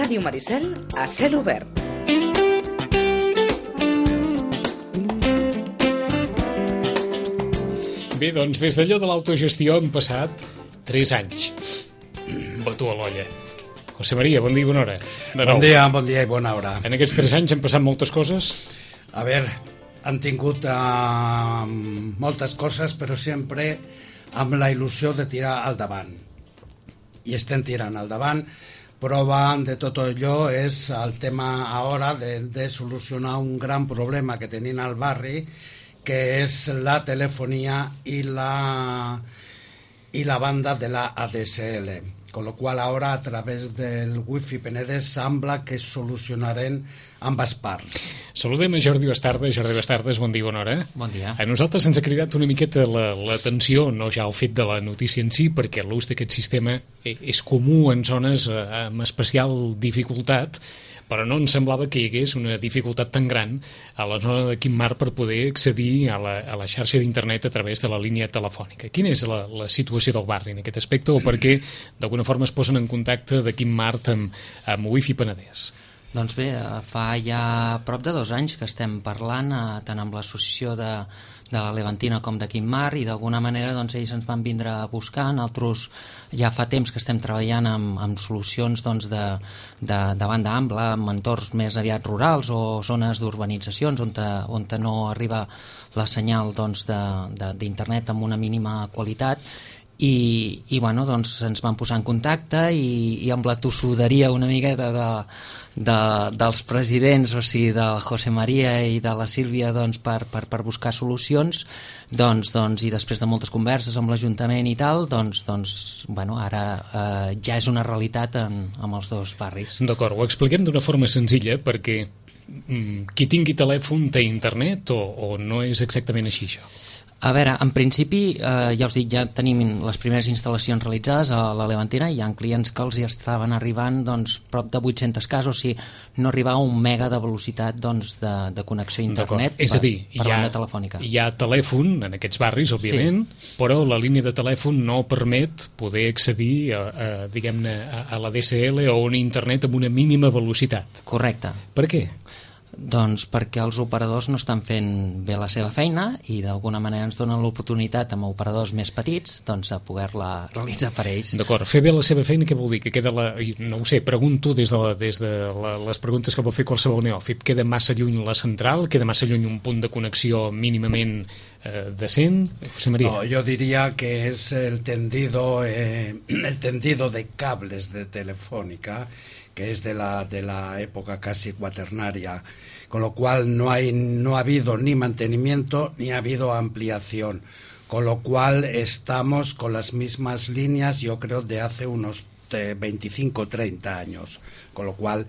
Ràdio Maricel a cel obert. Bé, doncs des d'allò de l'autogestió han passat 3 anys. Botó a l'olla. José María, bon dia i bona hora. Bon dia i bona hora. En aquests 3 anys han passat moltes coses? A veure, han tingut moltes coses, però sempre amb la il·lusió de tirar al davant. I estem tirant al davant. Prova de tot allò és el tema ara de solucionar un gran problema que tenim al barri, que és la telefonia i la banda de la ADSL. Con lo cual ahora a través del Wi-Fi Penedès sembla que solucionarem ambas parts. Saludem a Jordi Bastardes. Jordi Bastardes, bon dia i bona hora. Bon dia. A nosaltres ens ha cridat una miqueta l'atenció, no ja el fet de la notícia en si, perquè l'ús d'aquest sistema és comú en zones amb especial dificultat, però no ens semblava que hi hagués una dificultat tan gran a la zona de Quim Mar per poder accedir a la xarxa d'internet a través de la línia telefònica. Quina és la situació del barri en aquest aspecte, o per què d'alguna forma es posen en contacte de Quim Mar amb Wi-Fi Penedès? Doncs bé, fa ja prop de 2 anys que estem parlant tant amb l'associació de la Levantina com de Quim Mar, i d'alguna manera doncs, ells ens van vindre a buscar. Nosaltres ja fa temps que estem treballant amb solucions doncs, de banda ampla, amb entorns més aviat rurals o zones d'urbanitzacions on no arriba la senyal doncs, d'internet amb una mínima qualitat. I bueno, doncs ens van posar en contacte i amb la tossuderia una miqueta dels presidents, o sigui, del José María i de la Sílvia, doncs, per buscar solucions, doncs, i després de moltes converses amb l'Ajuntament i tal, bueno, ara ja és una realitat amb els dos barris. D'acord, ho expliquem d'una forma senzilla, perquè qui tingui telèfon té internet o no és exactament així, això? A veure, en principi, ja us dic, ja tenim les primeres instal·lacions realitzades a la Levantina, i hi ha clients que els hi estaven arribant doncs, prop de 800 casos, o sigui, no arribar a 1 mega de velocitat doncs, de connexió a internet per banda telefònica. Hi ha telèfon en aquests barris, òbviament, sí, però la línia de telèfon no permet poder accedir diguem-ne, a la DSL o a un internet amb una mínima velocitat. Correcte. Per què? Doncs perquè els operadors no estan fent bé la seva feina i d'alguna manera ens donen l'oportunitat amb operadors més petits doncs, a poder-la realitzar per ells. D'acord, fer bé la seva feina què vol dir? Que queda no ho sé, pregunto des de les preguntes que vol fer qualsevol neòfit. Queda massa lluny la central? Queda massa lluny un punt de connexió mínimament decent? José María. No, yo diría que es el tendido de cables de Telefónica, que es de la época casi cuaternaria, con lo cual no ha habido ni mantenimiento ni ha habido ampliación, con lo cual estamos con las mismas líneas, yo creo, de hace unos 25 o 30 años, con lo cual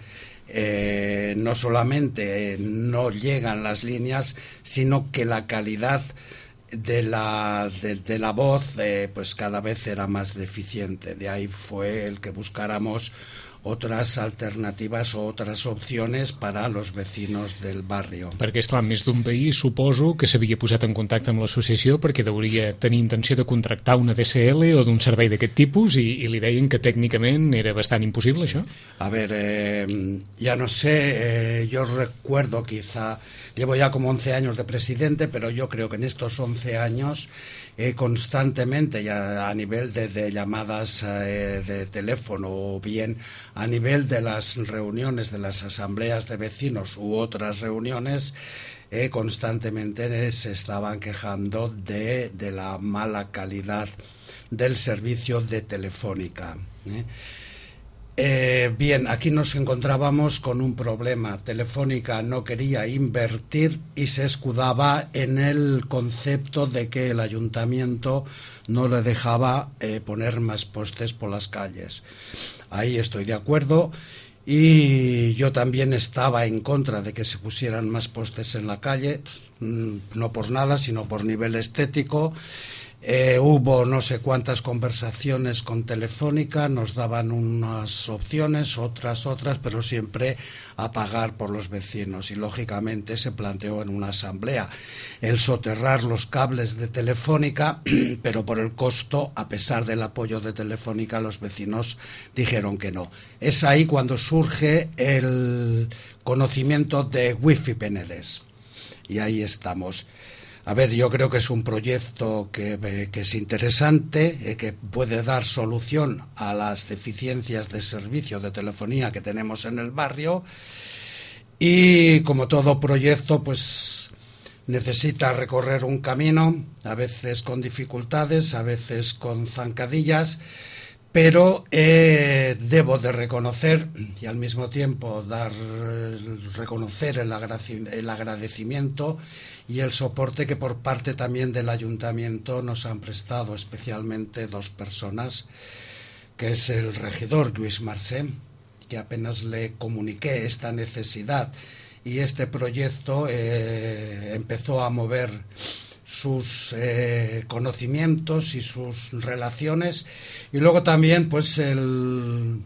no solamente no llegan las líneas, sino que la calidad de la voz pues cada vez era más deficiente. De ahí fue el que buscáramos otras alternativas o otras opciones para los vecinos del barrio. Perquè, esclar, més d'un veí suposo que s'havia posat en contacte amb l'associació perquè hauria tenir intenció de contractar una DSL o d'un servei d'aquest tipus i li deien que tècnicament era bastant impossible, sí. Això? A ver, ya no sé, yo recuerdo quizá, llevo ya como 11 años de presidente, pero yo creo que en estos 11 años constantemente, ya a nivel de llamadas de teléfono o bien a nivel de las reuniones de las asambleas de vecinos u otras reuniones, constantemente se estaban quejando de la mala calidad del servicio de Telefónica. Bien, aquí nos encontrábamos con un problema. Telefónica no quería invertir y se escudaba en el concepto de que el ayuntamiento no le dejaba poner más postes por las calles. Ahí estoy de acuerdo, y yo también estaba en contra de que se pusieran más postes en la calle, no por nada, sino por nivel estético. Hubo no sé cuántas conversaciones con Telefónica, nos daban unas opciones, otras, pero siempre a pagar por los vecinos. Y lógicamente se planteó en una asamblea el soterrar los cables de Telefónica, pero por el costo, a pesar del apoyo de Telefónica, los vecinos dijeron que no. Es ahí cuando surge el conocimiento de Wi-Fi Penedès. Y ahí estamos. A ver, yo creo que es un proyecto que es interesante, que puede dar solución a las deficiencias de servicio de telefonía que tenemos en el barrio, y como todo proyecto, pues necesita recorrer un camino, a veces con dificultades, a veces con zancadillas, pero debo de reconocer y al mismo tiempo reconocer el agradecimiento y el soporte que por parte también del ayuntamiento nos han prestado, especialmente dos personas, que es el regidor Lluís Marcé, que apenas le comuniqué esta necesidad y este proyecto, empezó a mover sus conocimientos y sus relaciones, y luego también pues el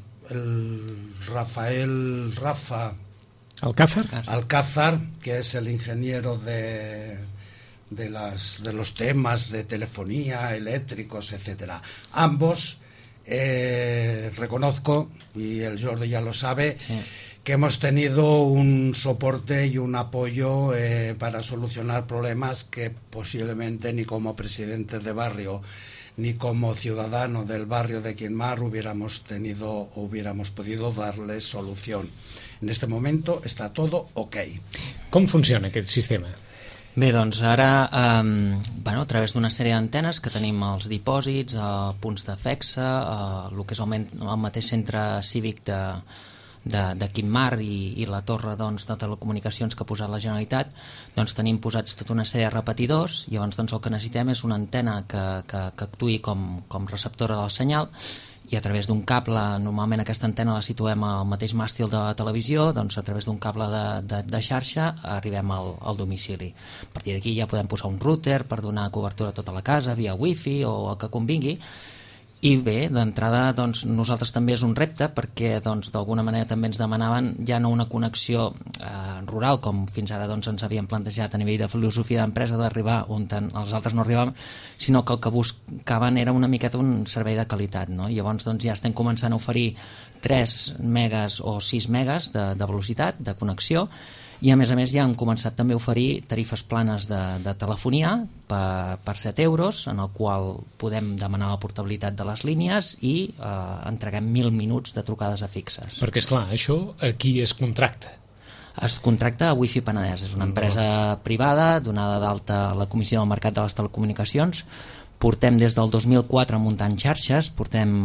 Rafa Alcázar, que es el ingeniero de los temas de telefonía, eléctricos, etcétera. Ambos, reconozco, y el Jordi ya lo sabe, sí, que hemos tenido un soporte y un apoyo para solucionar problemas que posiblemente ni como presidente de barrio ni como ciudadano del barrio de Quim-Mar hubiéramos podido darle solución. En este momento està tot ok. Com funciona aquest sistema? Bé, doncs ara, a través d'una sèrie d'antenes que tenim als dipòsits, punts de FEXA, el que és el mateix centre cívic de Quim-Mar i la torre de telecomunicacions que ha posat la Generalitat, doncs tenim posats tota una sèrie de repetidors. Llavors el que necessitem és una antena que actuï com receptora del senyal, i a través d'un cable, normalment aquesta antena la situem al mateix màstil de la televisió, doncs a través d'un cable de xarxa arribem al domicili. A partir d'aquí ja podem posar un router per donar cobertura a tota la casa via wifi o el que convingui. I bé, d'entrada, doncs, nosaltres també és un repte perquè d'alguna manera també ens demanaven ja no una connexió rural com fins ara ens havíem plantejat a nivell de filosofia d'empresa d'arribar on els altres no arribaven, sinó que el que buscaven era una miqueta un servei de qualitat, no? Llavors ja estem començant a oferir 3 megas o 6 megas de velocitat, de connexió, i a més ja hem començat també a oferir tarifes planes de telefonia per 7 euros, en el qual podem demanar la portabilitat de les línies i entreguem 1.000 minuts de trucades a fixes. Perquè, esclar, això aquí es contracta. Es contracta a Wi-Fi Penedès, és una empresa privada donada d'alta a la Comissió del Mercat de les Telecomunicacions. Portem des del 2004 muntant xarxes, portem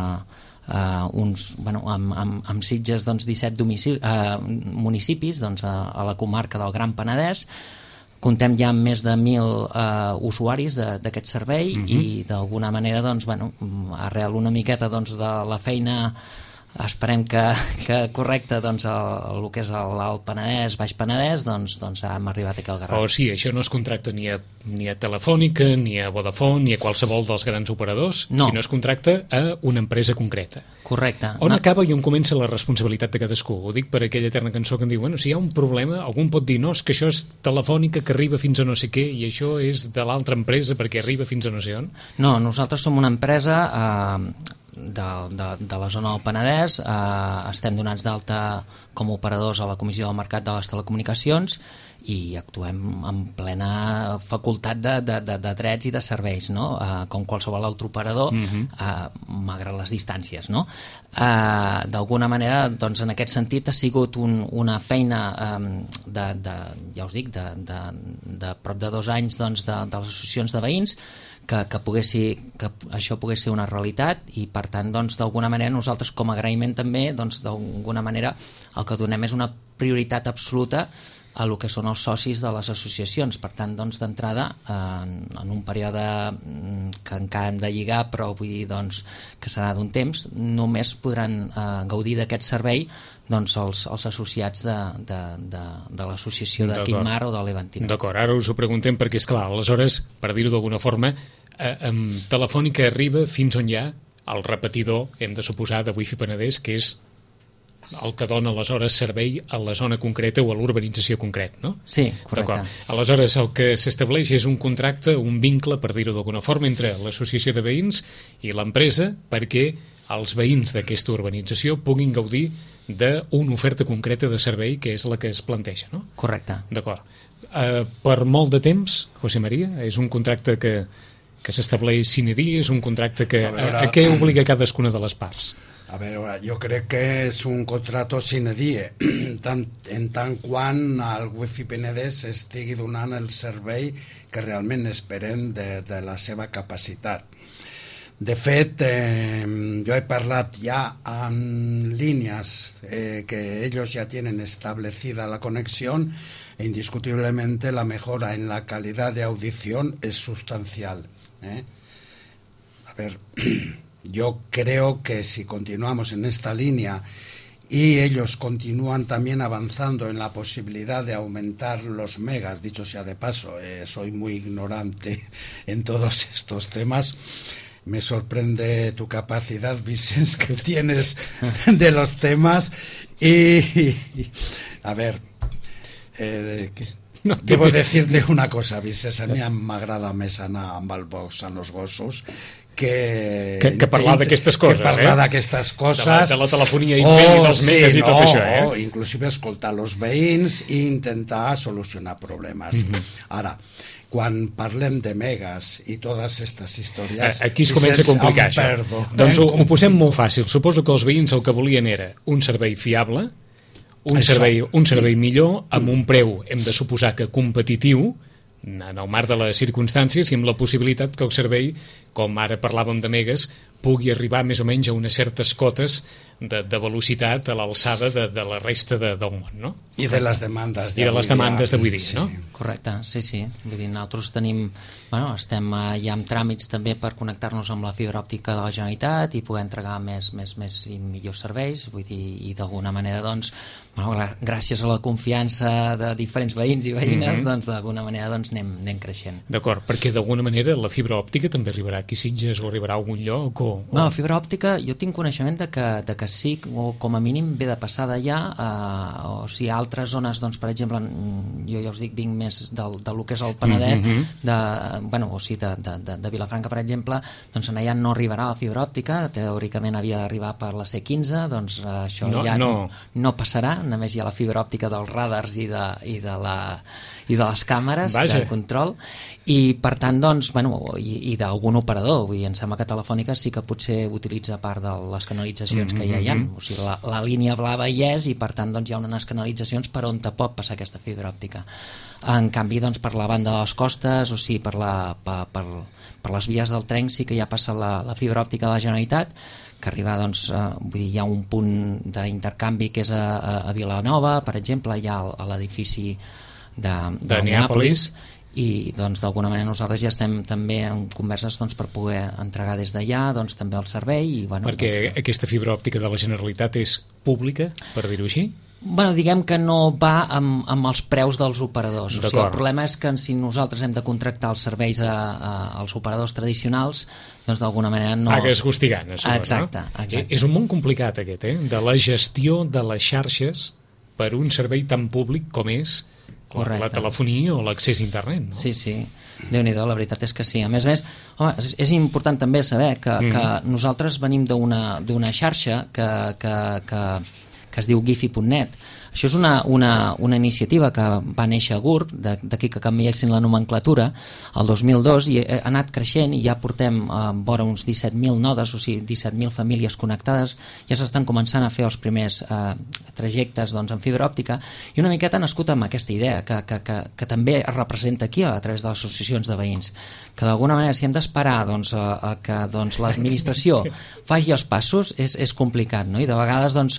amb Sitges 17 municipis a la comarca del Gran Penedès. Contem ja amb més de 1.000 usuaris d'aquest servei i d'alguna manera arrel una miqueta de la feina, esperem que correcte, el que és l'Alt Penedès, Baix Penedès, hem arribat aquí al Garraf. O sigui, això no es contracta ni a Telefònica, ni a Vodafone, ni a qualsevol dels grans operadors, sinó es contracta a una empresa concreta. Correcte. On acaba i on comença la responsabilitat de cadascú? Ho dic per aquella eterna cançó que em diu, si hi ha un problema, algú em pot dir, no, és que això és Telefònica que arriba fins a no sé què i això és de l'altra empresa perquè arriba fins a no sé on. No, nosaltres som una empresa de la zona del Penedès, estem donats d'alta com a operadors a la Comissió del Mercat de les Telecomunicacions i actuem en plena facultat de drets i de serveis, no? Com qualsevol altre operador, malgrat les distàncies, no? D'alguna manera, en aquest sentit, ha sigut una feina ja us dic, de prop de 2 anys de les associacions de veïns que això pogués ser una realitat i per tant d'alguna manera nosaltres com a agraïment també d'alguna manera el que donem és una prioritat absoluta a el que són els socis de les associacions. Per tant, d'entrada, en un període que encara hem de lligar, però vull dir que serà d'un temps, només podran gaudir d'aquest servei els associats de l'associació de Quim-Mar o de Levantina. D'acord, ara us ho preguntem perquè, esclar, aleshores, per dir-ho d'alguna forma, Telefònica arriba fins on hi ha el repetidor, hem de suposar, de Wi-Fi Penedès, que és el que dona aleshores servei a la zona concreta o a l'urbanització concret, no? Sí, correcte. Aleshores, el que s'estableix és un contracte, un vincle, per dir-ho d'alguna forma, entre l'associació de veïns i l'empresa perquè els veïns d'aquesta urbanització puguin gaudir d'una oferta concreta de servei que és la que es planteja, no? Correcte. D'acord. Per molt de temps, José María, és un contracte que s'estableix sine die, és un contracte que a què obliga cadascuna de les parts? A veure, jo crec que és un contrato sine die, en tant quan el Wi-Fi Penedès estigui donant el servei que realment esperem de la seva capacitat. De fet, yo he parlat ya en líneas que ellos ya tienen establecida la conexión e indiscutiblemente la mejora en la calidad de audición es sustancial. A ver, yo creo que si continuamos en esta línea y ellos continúan también avanzando en la posibilidad de aumentar los megas, dicho sea de paso, soy muy ignorante en todos estos temas. Me sorprende tu capacidad, Vicens, que tienes de los temas. Y a ver, debo decirte una cosa, Vicens, a mi m'agrada més anar amb el box en els gossos que parlar d'aquestes coses, d'aquestes coses, de la telefonia IP i dels megas i tot això, o inclusive escoltar els veïns i intentar solucionar problemes. Ara, quan parlem de megas i totes aquestes històries... Aquí es comença a complicar això. Doncs ho posem molt fàcil. Suposo que els veïns el que volien era un servei fiable, un servei millor, amb un preu, hem de suposar que competitiu, en el marc de les circumstàncies i amb la possibilitat que el servei, com ara parlàvem de megas, pugui arribar més o menys a unes certes cotes de velocitat a l'alçada de la resta del món, no? I de les demandes d'avui dia, no? Correcte, sí. Vull dir, nosaltres tenim, estem ja amb tràmits també per connectar-nos amb la fibra òptica de la Generalitat i poder entregar més i millors serveis, vull dir, i d'alguna manera, doncs, gràcies a la confiança de diferents veïns i veïnes, doncs d'alguna manera anem creixent. D'acord, perquè d'alguna manera la fibra òptica també arribarà aquí a Sitges o arribarà a algun lloc? La fibra òptica, jo tinc coneixement de que sí, o com a mínim ve de passada ja, o sigui, a altres zones, doncs, per exemple, jo ja us dic, vinc més del que és el Penedès, de Vilafranca, per exemple, doncs allà no arribarà la fibra òptica, teòricament havia d'arribar per la C15, doncs això no passarà, només hi ha la fibra òptica dels radars i de les càmeres de control, i per tant, doncs, i d'algun operador, vull dir, em sembla que Telefònica sí que potser utilitza part de les canalitzacions que ja hi ha, o sigui, la línia blava hi és i per tant doncs hi ha unes canalitzacions per on te pot passar aquesta fibra òptica. En canvi, doncs, per la banda de les costes, o sigui, per les vies del tren sí que ja passa la fibra òptica de la Generalitat, que arriba, doncs, vull dir, hi ha un punt d'intercanvi que és a Vilanova, per exemple, hi ha a l'edifici de Neàpolis, i doncs d'alguna manera nosaltres ja estem també en converses doncs, per poder entregar des d'allà doncs, també el servei i, perquè aquesta fibra òptica de la Generalitat és pública, per dir-ho així? Diguem que no va amb els preus dels operadors. O sigui, el problema és que si nosaltres hem de contractar els serveis als operadors tradicionals, doncs d'alguna manera no... Hagués gustigant, això. Exacte. És un món complicat aquest, de la gestió de les xarxes per un servei tan públic com és la telefonia o l'accés a internet, no? Sí, Déu-n'hi-do, la veritat és que sí. A més, home, és important també saber que nosaltres venim d'una xarxa que es diu Gifi.net. Això és una iniciativa que va néixer a GURB, d'aquí que canviessin la nomenclatura, el 2002, i ha anat creixent i ja portem vora uns 17.000 nodes, o sigui, 17.000 famílies connectades, ja s'estan començant a fer els primers trajectes doncs, en fibra òptica, i una miqueta ha nascut amb aquesta idea, que també es representa aquí a través de les associacions de veïns, que d'alguna manera si hem d'esperar doncs, que l'administració faci els passos és complicat, no? I de vegades doncs,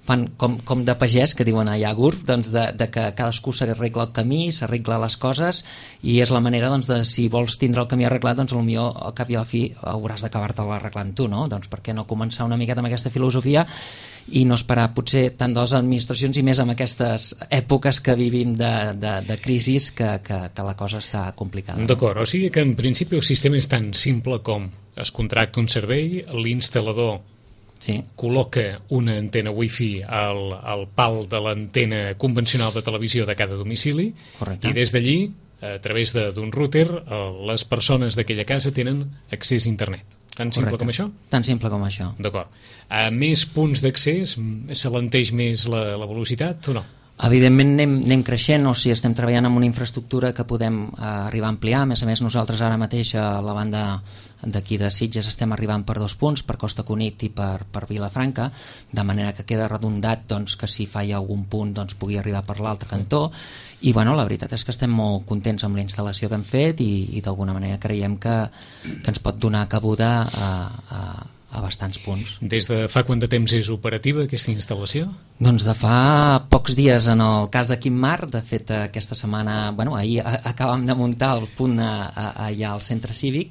fan com de pagès, que diuen allà a GURB, doncs de que cadascú s'arregla el camí, s'arregla les coses, i és la manera doncs, de si vols tindre el camí arreglat, doncs potser al cap i a la fi hauràs d'acabar-te'l arreglant tu, no? Doncs per què no començar una miqueta amb aquesta filosofia i no esperar potser tant de les administracions i més en aquestes èpoques que vivim de crisis que la cosa està complicada. D'acord, o sigui que en principi el sistema és tan simple com es contracta un servei, l'instal·lador col·loca una antena wifi al pal de l'antena convencional de televisió de cada domicili. Correcte. I des d'allí, a través d'un router, les persones d'aquella casa tenen accés a internet. Tan simple com això? Tan simple com això. D'acord. A més punts d'accés, s'alenteix més la velocitat o no? Evidentment anem creixent, o sigui, estem treballant amb una infraestructura que podem arribar a ampliar. A més, nosaltres ara mateix a la banda d'aquí de Sitges estem arribant per 2 punts, per Costa Cunit i per Vilafranca, de manera que queda redondat doncs, que si falla algun punt doncs, pugui arribar per l'altre cantó. I bueno, la veritat és que estem molt contents amb la instal·lació que hem fet i d'alguna manera creiem que ens pot donar cabuda a bastants punts. Des de fa quant de temps és operativa aquesta instal·lació? Doncs de fa pocs dies en el cas de Quim-Mar. De fet, aquesta setmana, ahir acabam de muntar el punt allà al centre cívic.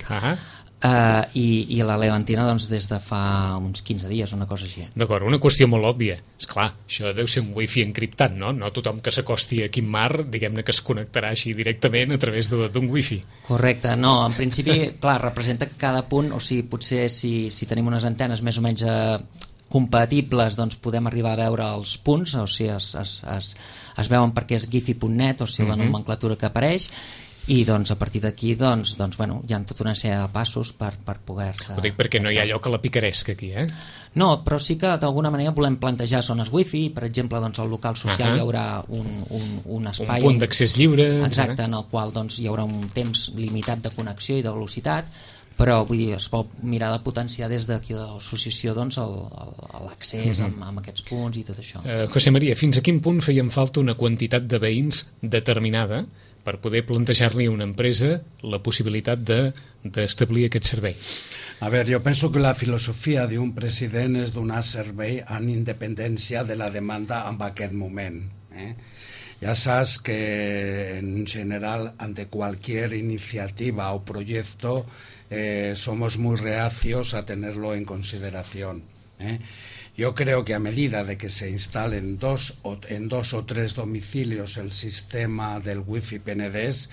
I la Levantina doncs, des de fa uns 15 dies, una cosa així. D'acord, una qüestió molt òbvia. Esclar, això deu ser un wifi encriptat, no? No tothom que s'acosti a Quim-Mar, diguem-ne que es connectarà així directament a través d'un wifi. Correcte, no, en principi, clar, representa que cada punt, o sigui, potser si tenim unes antenes més o menys compatibles, doncs podem arribar a veure els punts, o sigui, es veuen perquè és gifi.net, o sigui, la nomenclatura que apareix, i doncs a partir d'aquí doncs, hi ha tota una sèrie de passos per poder-se... Ho dic perquè no hi ha allò que la picaresca aquí, No, però sí que d'alguna manera volem plantejar zones wifi, per exemple, doncs al local social hi haurà un espai... Un punt d'accés lliure... Exacte, en el qual doncs, hi haurà un temps limitat de connexió i de velocitat, però vull dir, es pot mirar de potenciar des d'aquí de l'associació doncs, l'accés amb aquests punts i tot això. José María, fins a quin punt feien falta una quantitat de veïns determinada per poder plantejar-li a una empresa la possibilitat d'establir aquest servei? A ver, yo pienso que la filosofia d'un president és donar servei en independència de la demanda en aquest moment. Ya sabes que en general ante cualquier iniciativa o proyecto somos muy reacios a tenerlo en consideración. Yo creo que a medida de que se instale en dos o 3 domicilios el sistema del Wi-Fi PNDES,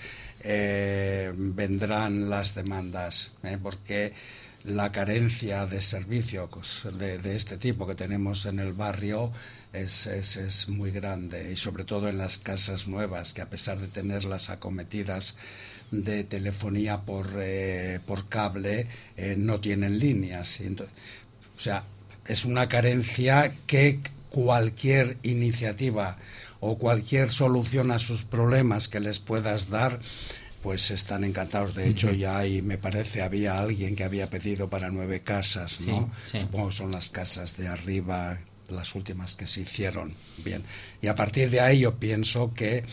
vendrán las demandas, porque la carencia de servicios de este tipo que tenemos en el barrio es muy grande, y sobre todo en las casas nuevas, que a pesar de tenerlas acometidas de telefonía por cable, no tienen líneas. O sea, es una carencia que cualquier iniciativa o cualquier solución a sus problemas que les puedas dar, pues están encantados. De hecho, ya ahí me parece había alguien que había pedido para 9 casas, ¿no? Sí. Supongo que son las casas de arriba, las últimas que se hicieron. Bien. Y a partir de ahí yo pienso que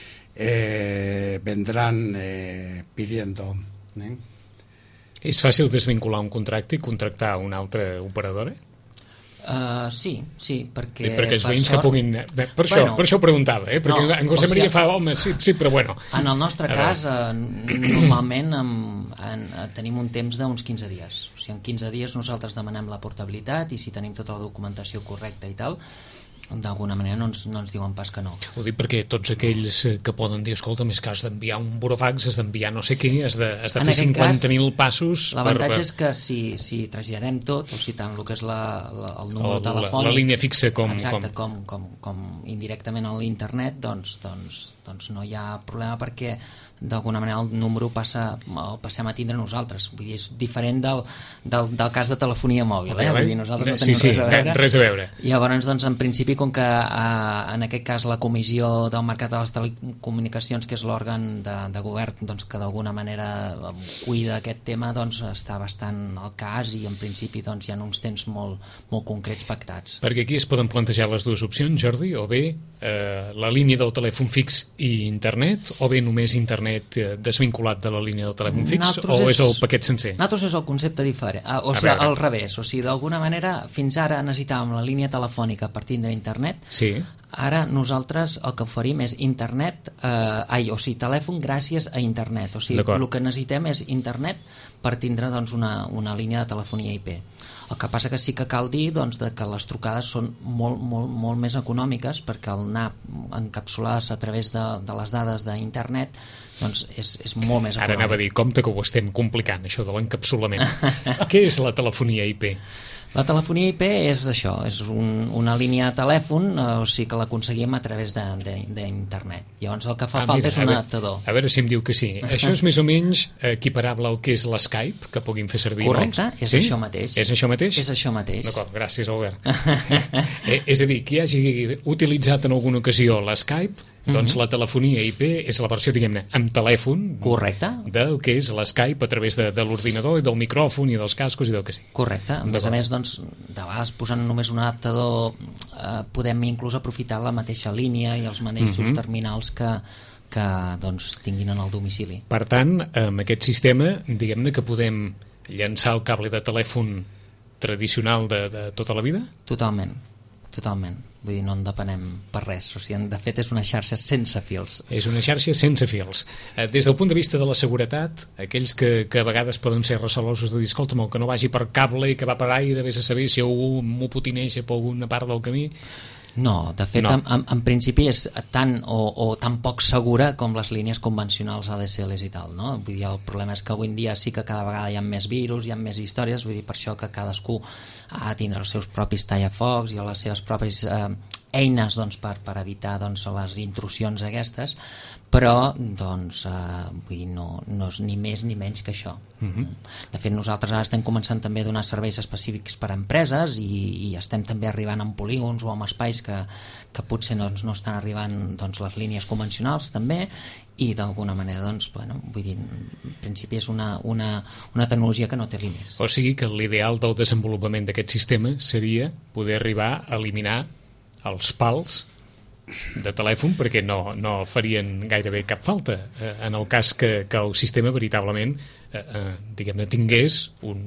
vendrán pidiendo. És fàcil desvincular un contracte i contractar una altra operadora? Sí, perquè els veïns que puguin... Per això ho preguntava, perquè en José María fa, home, sí, però bueno... En el nostre cas, normalment tenim un temps d'uns 15 dies. O sigui, en 15 dies nosaltres demanem la portabilitat i si tenim tota la documentació correcta i tal, d'alguna manera no ens diuen pas que no. Ho dic perquè tots aquells que poden dir, escolta, més que has d'enviar un burofax, has d'enviar no sé què, has de fer 50.000 passos... L'avantatge és que si traslladem tot, o sigui, tant el que és el número telefònic... La línia fixa com... Exacte, com indirectament a l'internet, doncs no hi ha problema perquè d'alguna manera el número el passem a tindre nosaltres. Vull dir, és diferent del cas de telefonia mòbil, Vull dir, nosaltres no tenim res a veure. I llavors, doncs, en principi, com que en aquest cas la Comissió del Mercat de les Telecomunicacions, que és l'òrgan de govern doncs, que d'alguna manera cuida aquest tema, doncs està bastant al cas i en principi doncs, hi ha uns temps molt concrets pactats. Perquè aquí es poden plantejar les dues opcions, Jordi, o bé la línia del telèfon fix i internet, o bé només internet desvinculat de la línia del telèfon fix, Nosaltres o és el paquet sencer? Nosaltres és el concepte diferent, al revés, o sigui, d'alguna manera fins ara necessitàvem la línia telefònica per tindre internet. Sí. Ara nosaltres el que oferim és internet, telèfon gràcies a internet, o sigui, el que necessitem és internet per tindre doncs, una línia de telefonia IP. El que passa que sí que cal dir doncs, que les trucades són molt més econòmiques, perquè el anar encapsulades a través de les dades d'internet doncs és molt més econòmic. Ara anava a dir, compte que ho estem complicant, això de l'encapsulament. Què és la telefonia IP? La telefonia IP és això, és una línia de telèfon, o sigui que l'aconseguim a través d'internet. Llavors el que fa falta és un adaptador. A veure si em diu que sí. Això és més o menys equiparable al que és l'Skype, que puguin fer servir. Correcte, és sí? Això mateix. És això mateix? És això mateix. D'acord, gràcies, Albert. És a dir, qui hagi utilitzat en alguna ocasió l'Skype, doncs la telefonia IP és la versió, diguem-ne, amb telèfon. Correcte. Del que és l'Skype a través de l'ordinador i del micròfon i dels cascos i del que sí. Correcte. A més, doncs, de vegades posant només un adaptador podem inclús aprofitar la mateixa línia i els mateixos terminals que doncs, tinguin en el domicili. Per tant, amb aquest sistema, diguem-ne que podem llançar el cable de telèfon tradicional de tota la vida? Totalment. Vull dir, no en depenem per res. O sigui, de fet, és una xarxa sense fils. És una xarxa sense fils. Des del punt de vista de la seguretat, aquells que a vegades poden ser recelosos de dir, escolta'm, que no vagi per cable i que va per aire, vés a saber si algú m'ho potineja per alguna part del camí. No, de fet, en principi és tan o tan poc segura com les línies convencionals ADSLs i tal, no? Vull dir, el problema és que avui en dia sí que cada vegada hi ha més virus, hi ha més històries, vull dir, per això que cadascú ha de tindre els seus propis tallafocs i les seves pròpies eines doncs, per evitar doncs, les intrusions aquestes, però doncs, vull dir, no és ni més ni menys que això. De fet, nosaltres ara estem començant també a donar serveis específics per a empreses i estem també arribant en polígons o en espais que potser doncs, no estan arribant doncs, les línies convencionals també, i d'alguna manera doncs, bueno, vull dir, en principi és una tecnologia que no té límits. O sigui que l'ideal del desenvolupament d'aquest sistema seria poder arribar a eliminar els pals de telèfon perquè no farien gairebé cap falta en el cas que el sistema veritablement diguem-ne tingués un...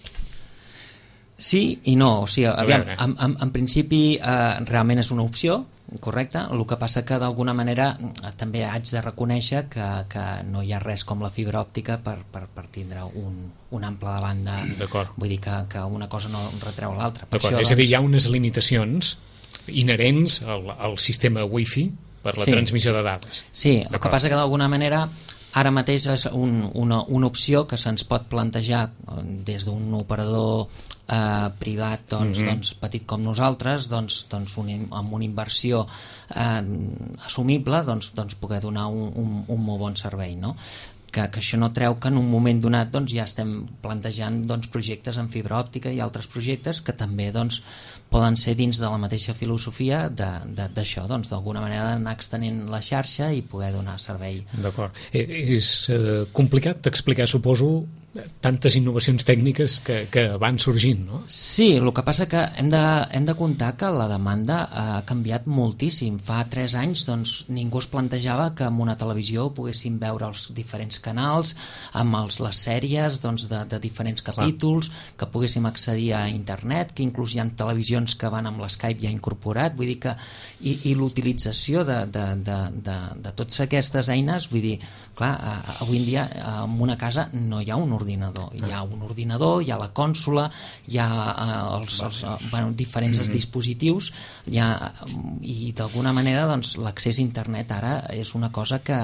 Sí i no, o sigui, aviam, en principi realment és una opció, correcte, el que passa que d'alguna manera també haig de reconèixer que no hi ha res com la fibra òptica per tindre un ample de banda. D'acord. Vull dir que una cosa no retreu l'altra. D'acord, és a dir, hi ha unes limitacions inherents al sistema Wi-Fi per la transmissió de dades. Sí, el que passa que d'alguna manera ara mateix és una opció que se'ns pot plantejar des d'un operador privat doncs, petit com nosaltres, amb una inversió assumible doncs, poder donar un molt bon servei, no? Que això no treu que en un moment donat doncs, ja estem plantejant projectes en fibra òptica i altres projectes que també poden ser dins de la mateixa filosofia d'això, d'alguna manera d'anar extenent la xarxa i poder donar servei. D'acord. És complicat d'explicar, suposo, tantes innovacions tècniques que van sorgint, no? Sí, el que passa que hem de comptar que la demanda ha canviat moltíssim. Fa 3 anys ningú es plantejava que en una televisió poguéssim veure els diferents canals, amb les sèries de diferents capítols, que poguéssim accedir a internet, que inclús hi ha televisions que van amb l'Skype ja incorporat, vull dir que i l'utilització de totes aquestes eines, vull dir, clar, avui en dia en una casa no hi ha un ordinador, hi ha un ordinador, hi ha la cònsola, hi ha diferents dispositius, i d'alguna manera l'accés a internet ara és una cosa que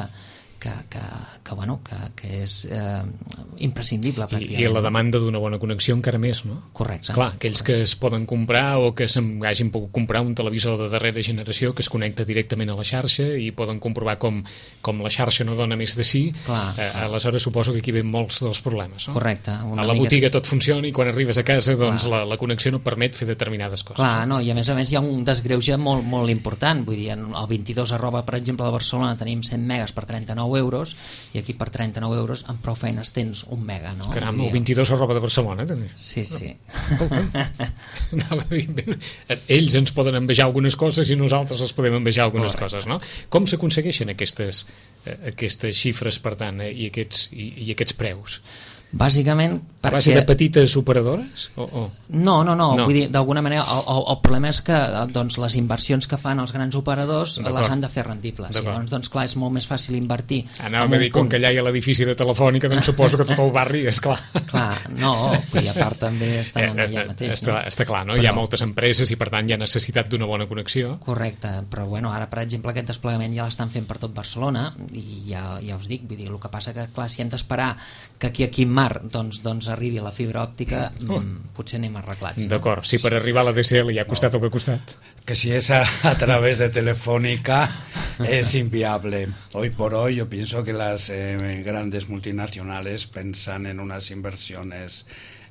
és imprescindible pràcticament. I la demanda d'una bona connexió encara més, no? Correcte. Esclar, aquells que es poden comprar o que hagin pogut comprar un televisor de darrera generació que es connecta directament a la xarxa i poden comprovar com la xarxa no dona més de sí, aleshores suposo que aquí ven molts dels problemes, no? Correcte. A la botiga tot funciona i quan arribes a casa la connexió no permet fer determinades coses. Clar, no, i a més hi ha un desgreuge molt important, vull dir, al 22 @ per exemple de Barcelona tenim 100 megas per 39 39 euros, i aquí per 39 euros amb prou feines tens 1 mega, no? Caram, el 22 es roba de Barcelona, també. Sí, sí. Anava a dir, ells ens poden envejar algunes coses i nosaltres els podem envejar algunes coses, no? Com s'aconsegueixen aquestes xifres, per tant, i aquests preus? Bàsicament perquè... A base de petites operadores? No. Vull dir, d'alguna manera el problema és que doncs, les inversions que fan els grans operadors les han de fer rendibles. Llavors, doncs, clar, és molt més fàcil invertir. Anàvem a dir, com que allà hi ha l'edifici de Telefònica, doncs suposo que tot el barri és clar. Clar, no, i a part també estan allà mateix. Està clar, no? Hi ha moltes empreses i per tant hi ha necessitat d'una bona connexió. Correcte, però bueno, ara per exemple aquest desplegament ja l'estan fent per tot Barcelona i ja us dic, vull dir, el que passa que clar, si hem d'esperar que aquí a Quimar doncs arribi la fibra òptica, potser anem arreglats. D'acord, si per arribar a la DSL ja ha costat el que ha costat. Que si es a través de Telefónica es inviable. Hoy por hoy yo pienso que las grandes multinacionales pensan en unas inversiones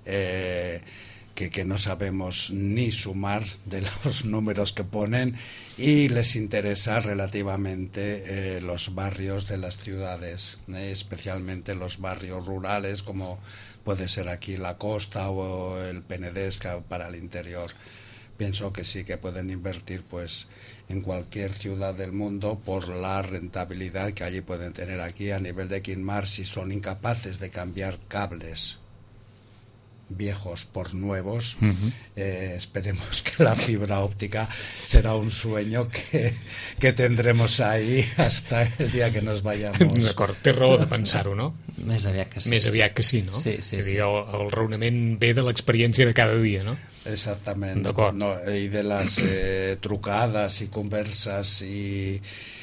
que no sabemos ni sumar de los números que ponen y les interesa relativamente los barrios de las ciudades, especialmente los barrios rurales como puede ser aquí la costa o el Penedès para el interior. Pienso que sí que pueden invertir pues en cualquier ciudad del mundo por la rentabilidad que allí pueden tener. Aquí a nivel de Quimar, si son incapaces de cambiar cables viejos por nuevos, esperemos que la fibra óptica será un sueño que tendremos ahí hasta el día que nos vayamos. D'acord, té raó de pensar-ho, no? Més aviat que sí. Més aviat que sí, no? Sí. Dir, el raonament ve de l'experiència de cada dia, no? Exactament. No, y de las trucadas y conversas y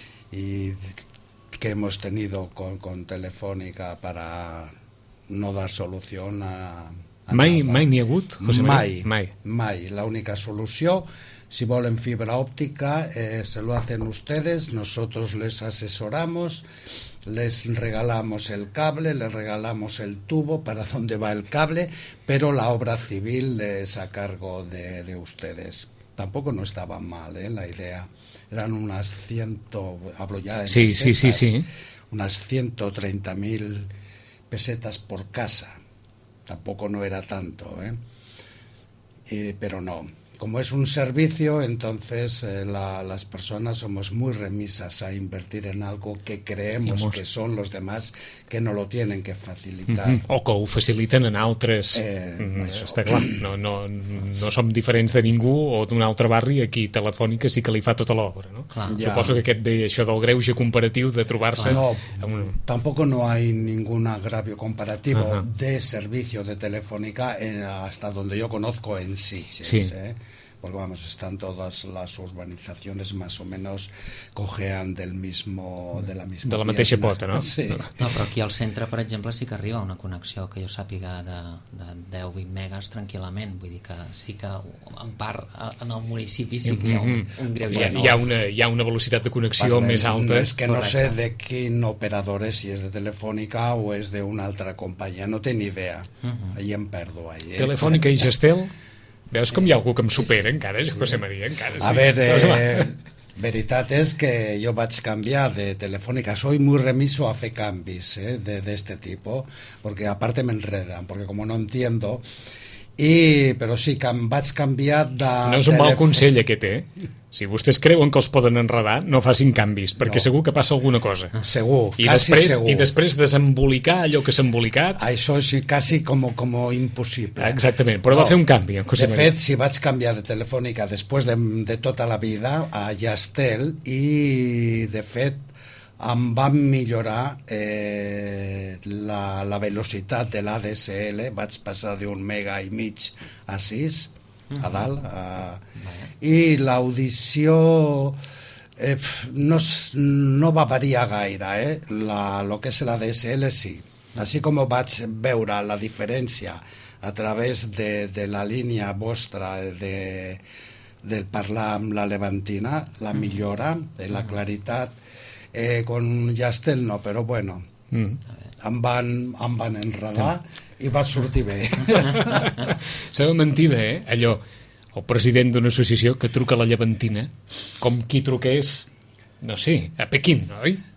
que hemos tenido con Telefónica para no dar solución a Mai n'hi ha hagut? Mai. La única solución, si volen fibra óptica, se lo hacen ustedes, nosotros les asesoramos, les regalamos el cable, les regalamos el tubo para dónde va el cable, pero la obra civil es a cargo de ustedes. Tampoco no estaba mal, la idea. Eran unas hablo ya de pesetas, sí. Unas 130.000 pesetas por casa. Tampoco no era tanto, pero no. Como es un servicio, entonces las personas somos muy remisas a invertir en algo que creemos que son los demás que no lo tienen que facilitar. O que ho faciliten en altres. Està clar, no som diferents de ningú o d'un altre barri, aquí Telefònica sí que li fa tota l'obra, no? Suposo que aquest ve això del greuge comparatiu de trobar-se... Tampoco no hay ningún agravio comparativo de servicio de Telefónica hasta donde yo conozco en Sitges, porque vamos, están todas las urbanizaciones más o menos cojean de la misma mateixa pota, no? Sí. No, però aquí al centre, per exemple, sí que arriba una connexió que jo sàpiga de 10-20 megas tranquil·lament, vull dir que sí que en part en el municipi sí que hi ha un greuge. Hi ha una velocitat de connexió més alta. Es que no sé de quin operador és, si és de Telefònica o és d'una altra companyia, no té ni idea. Ahí em perdo. Telefònica i Gestel? Veus com hi ha algú que em supera encara, José María, encara sí. A ver, veritat és que jo vaig canviar de Telefónica, soy muy remiso a hacer cambios de este tipo, porque aparte me enredan, porque como no entiendo, però sí que em vaig canviar de... No és un mal consell aquest, Si vostès creuen que els poden enredar, no facin canvis, perquè segur que passa alguna cosa. Segur, segur. I després desembolicar allò que s'ha embolicat... Això és quasi como impossible. Exactament, però va fer un canvi. De fet, si vaig canviar de Telefònica després de tota la vida a Yastel i, de fet, em van millorar la velocitat de l'ADSL, vaig passar d'un mega i mig a 6 a dalt, i l'audició no va variar gaire, lo que és l'ADSL sí, així com vaig veure la diferència a través de la línia vostra del parlar amb la Levantina, la millora, la claritat, con Yastel no, però bueno, em van enredar i va sortir bé. Sembla mentida, allò, el president d'una associació que truca a la Llevantina com qui truqués, no sé, a Pequín, oi?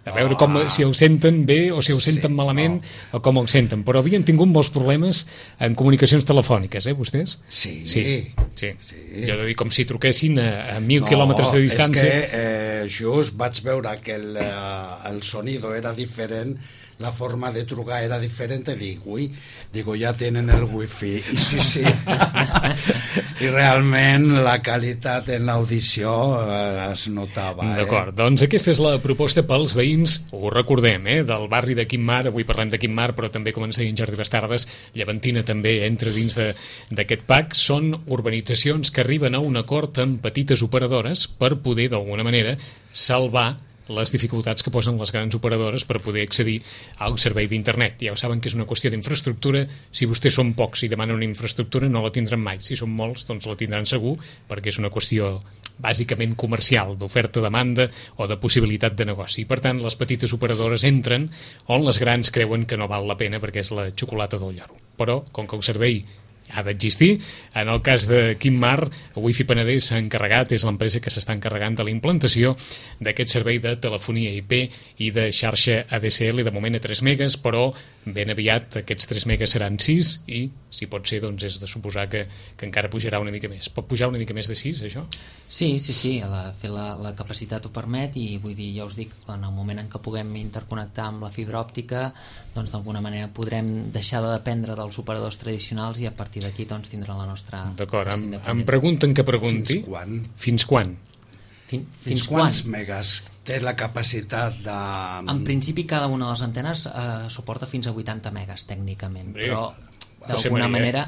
a veure si ho senten bé o si ho senten malament o com ho senten. Però havien tingut molts problemes en comunicacions telefòniques, vostès? Sí. Jo he de dir, com si truquessin a 1.000 quilòmetres de distància. És que just vaig veure que el sonido era diferent, la forma de trucar era diferente, digo, ya tienen el wifi. I sí. I realment la qualitat en l'audició es notava. D'acord, doncs aquesta és la proposta pels veïns, ho recordem, del barri de Quim-Mar. Avui parlem de Quim-Mar, però també, com ens deien Jordi Bastardes, Llevantina també entra dins d'aquest PAC. Són urbanitzacions que arriben a un acord amb petites operadores per poder, d'alguna manera, salvar les dificultats que posen les grans operadores per poder accedir al servei d'internet. Ja ho saben que és una qüestió d'infraestructura. Si vostès són pocs i demanen una infraestructura, no la tindran mai. Si són molts, doncs la tindran segur, perquè és una qüestió bàsicament comercial, d'oferta-demanda o de possibilitat de negoci. Per tant, les petites operadores entren on les grans creuen que no val la pena perquè és la xocolata del lloro. Però, com que el servei ha d'existir. En el cas de Quim-Mar, Wi-Fi Penedès s'ha encarregat, és l'empresa que s'està encarregant de la implantació d'aquest servei de telefonia IP i de xarxa ADSL, de moment a 3 megas, però ben aviat aquests 3 megas seran 6 i, si pot ser, doncs és de suposar que encara pujarà una mica més. Pot pujar una mica més de 6, això? Sí, la capacitat ho permet i vull dir, ja us dic, en el moment en què puguem interconnectar amb la fibra òptica, doncs d'alguna manera podrem deixar de dependre dels operadors tradicionals i a partir d'aquí doncs tindrà la nostra... D'acord, em pregunten que pregunti. Fins quan? Fins quants megas té la capacitat de... En principi cada una de les antenes suporta fins a 80 megas tècnicament, però d'alguna manera...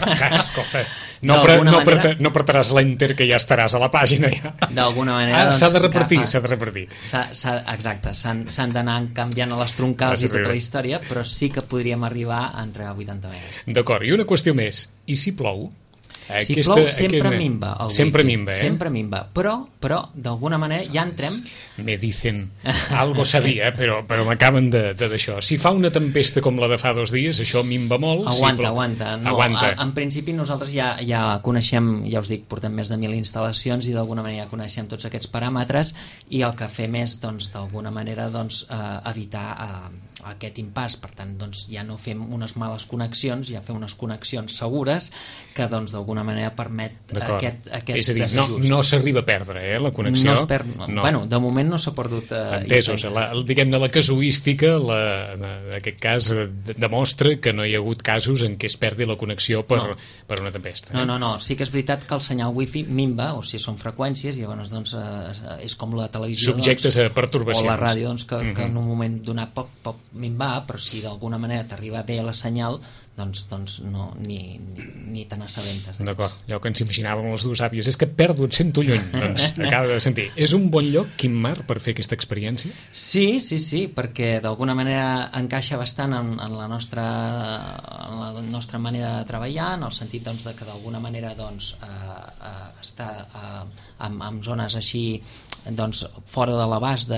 No apretaràs l'enter que ja estaràs a la pàgina. D'alguna manera... S'ha de repartir. Exacte, s'han d'anar canviant a les troncals i tota la història, però sí que podríem arribar a entregar 80 megas. D'acord, i una qüestió més. I si plou? Si plou sempre minva el wifi. Sempre minva, però d'alguna manera ja entrem. Me dicen, algo sabia, però m'acaben d'això. Si fa una tempesta com la de fa 2 dies, això minva molt. Aguanta. En principi nosaltres ja coneixem, ja us dic, portem més de 1.000 instal·lacions i d'alguna manera ja coneixem tots aquests paràmetres i el que fem és, doncs, d'alguna manera, doncs, evitar aquest impàs. Per tant, doncs, ja no fem unes males connexions, ja fem unes connexions segures que, doncs, d'alguna manera permet aquest és a dir, desajust. No s'arriba a perdre, la connexió? No es perd, no. Bueno, de moment no s'ha perdut. Entesos, diguem-ne, la casuística, en aquest cas, demostra que no hi ha hagut casos en què es perdi la connexió per una tempesta. No, sí que és veritat que el senyal wifi minva, o sigui, són freqüències, i llavors, doncs, és com la televisió, subjectes a pertorbacions. O la ràdio, doncs, que en un moment donat pot minvar, però si d'alguna manera t'arriba bé la senyal, doncs no, ni te n'assabentes. D'acord, allò que ens imaginàvem els dos àvies és que perdo, et sento lluny. Doncs acaba de sentir. És un bon lloc, Quim-Mar, per fer aquesta experiència? Sí, perquè d'alguna manera encaixa bastant en la nostra manera de treballar, en el sentit, doncs, de que d'alguna manera, doncs, està en zones així, doncs, fora de l'abast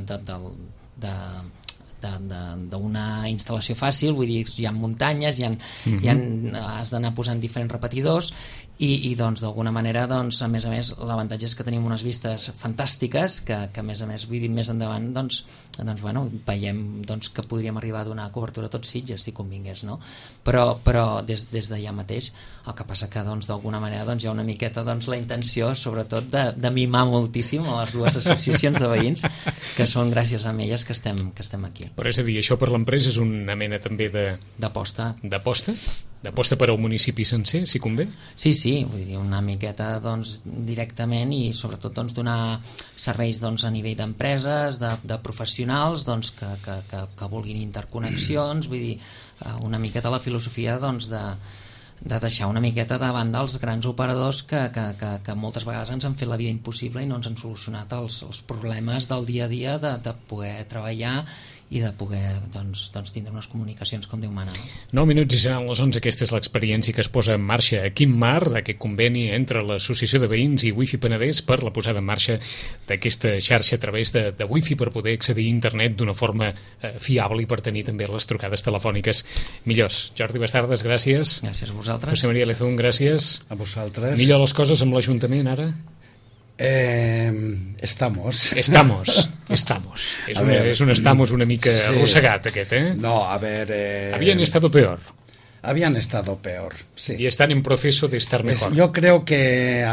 d'una instal·lació fàcil, vull dir, hi ha muntanyes, has d'anar posant diferents repetidors i doncs d'alguna manera, doncs, a més l'avantatge és que tenim unes vistes fantàstiques que a més, vull dir, més endavant doncs bueno, veiem, doncs, que podríem arribar a donar cobertura a tots Sitges si convingués, no? Però des d'allà mateix, el que passa que, doncs, d'alguna manera, doncs, hi ha una miqueta, doncs, la intenció sobretot de mimar moltíssim a les dues associacions de veïns, que són gràcies a elles que estem aquí. Però és a dir, això per l'empresa és una mena també d'aposta. D'aposta per al municipi sencer, si convé? Sí, vull dir, una miqueta, doncs, directament, i sobretot, doncs, donar serveis, doncs, a nivell d'empreses, de professionals, doncs, que vulguin interconnexions, vull dir, una miqueta la filosofia, doncs, de deixar una miqueta de banda els grans operadors que moltes vegades ens han fet la vida impossible i no ens han solucionat els problemes del dia a dia de poder treballar i de poder, doncs, tindre unes comunicacions com Déu mana. 9 minuts i seran les 11. Aquesta és l'experiència que es posa en marxa a Quim-Mar, d'aquest conveni entre l'Associació de Veïns i Wi-Fi Penedès per la posada en marxa d'aquesta xarxa a través de Wi-Fi per poder accedir a internet d'una forma fiable i per tenir també les trucades telefòniques millors. Jordi Bastardes, gràcies. Gràcies a vosaltres. José María Lezún, gràcies. A vosaltres. Millor les coses amb l'Ajuntament ara? Estamos. Estamos. És un estamos una mica arrossegat, aquest, No, a ver... Habían estado peor. Habían estado peor, sí. Y están en proceso de estar mejor. Yo creo que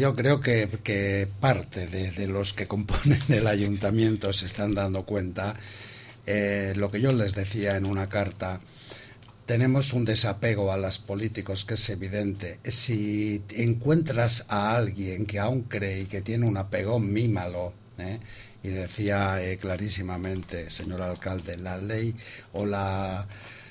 parte de los que componen el ayuntamiento se están dando cuenta, lo que yo les decía en una carta, tenemos un desapego a los políticos que es evidente. Si encuentras a alguien que aún cree y que tiene un apego, mímalo, y decía clarísimamente, señor alcalde, la ley o la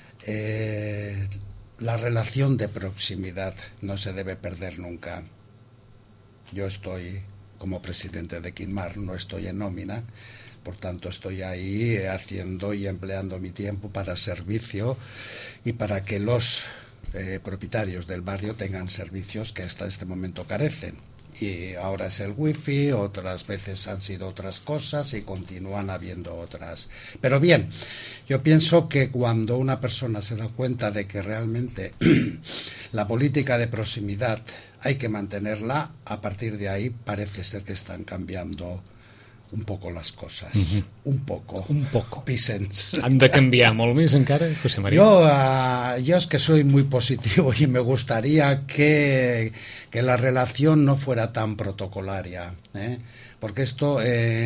relación de proximidad no se debe perder nunca. Yo estoy como presidente de Quinmar, no estoy en nómina, por tanto estoy ahí haciendo y empleando mi tiempo para servicio y para que los propietarios del barrio tengan servicios que hasta este momento carecen. Y ahora es el wifi, otras veces han sido otras cosas y continúan habiendo otras. Pero bien, yo pienso que cuando una persona se da cuenta de que realmente la política de proximidad hay que mantenerla, a partir de ahí parece ser que están cambiando un poco las cosas. Un poco. Pisens. Han de canviar molt més encara, José María? Yo es que soy muy positivo y me gustaría que la relación no fuera tan protocolaria, porque esto,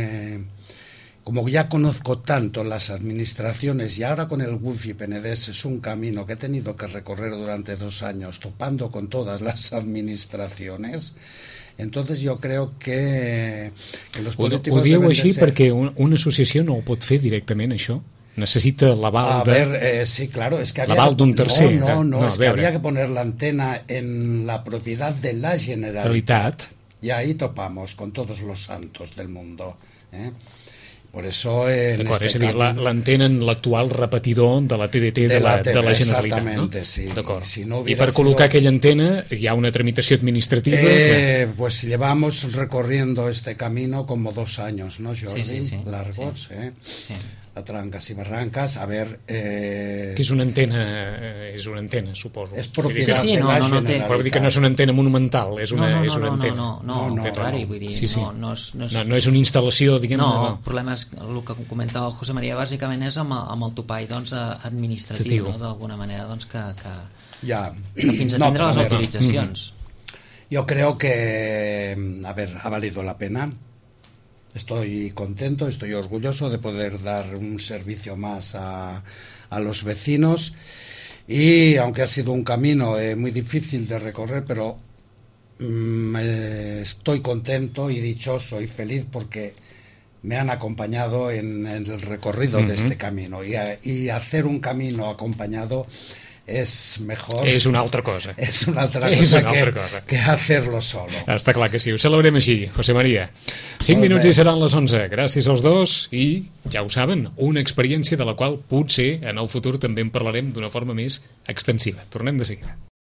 como ya conozco tanto las administraciones y ahora con el Wifi Penedès es un camino que he tenido que recorrer durante 2 años topando con todas las administraciones. Entonces jo crec que los políticos... Ho dieu així perquè una associació no ho pot fer directament, això? Necessita l'aval sí, claro, es que l'aval d'un tercer. No, es que había que poner la antena en la propiedad de la Generalitat. Y ahí topamos con todos los santos del mundo, Por eso en este és a dir, l'antena en l'actual repetidor de la TDT de la Generalitat, exactamente, no? Sí. D'acord. Si no I per col·locar aquella antena hi ha una tramitació administrativa pues llevamos recorriendo este camino como 2 años, ¿no, Jordi? Sí. Largos, Sí. A trancas y barrancas, a ver... Que és una antena, suposo. És propietat de la Generalitat. Vol dir que no és una antena monumental, és una antena. No, al contrari, vull dir, no és una instal·lació, diguem-ne. No, el problema és el que comentava el José María, bàsicament és amb el topall administratiu, no? D'alguna manera que fins a tindre les autoritzacions. Yo creo que, ha valido la pena. Estoy contento, estoy orgulloso de poder dar un servicio más a los vecinos y aunque ha sido un camino muy difícil de recorrer, pero estoy contento y dichoso y feliz porque me han acompañado en el recorrido de este camino y hacer un camino acompañado és mejor. És una altra cosa. És una altra cosa que hacerlo solo. Està clar que sí. Ho celebrem així, José María. 5 minuts i seran les 11. Gràcies als dos i, ja ho saben, una experiència de la qual potser en el futur també en parlarem d'una forma més extensiva. Tornem de seguida.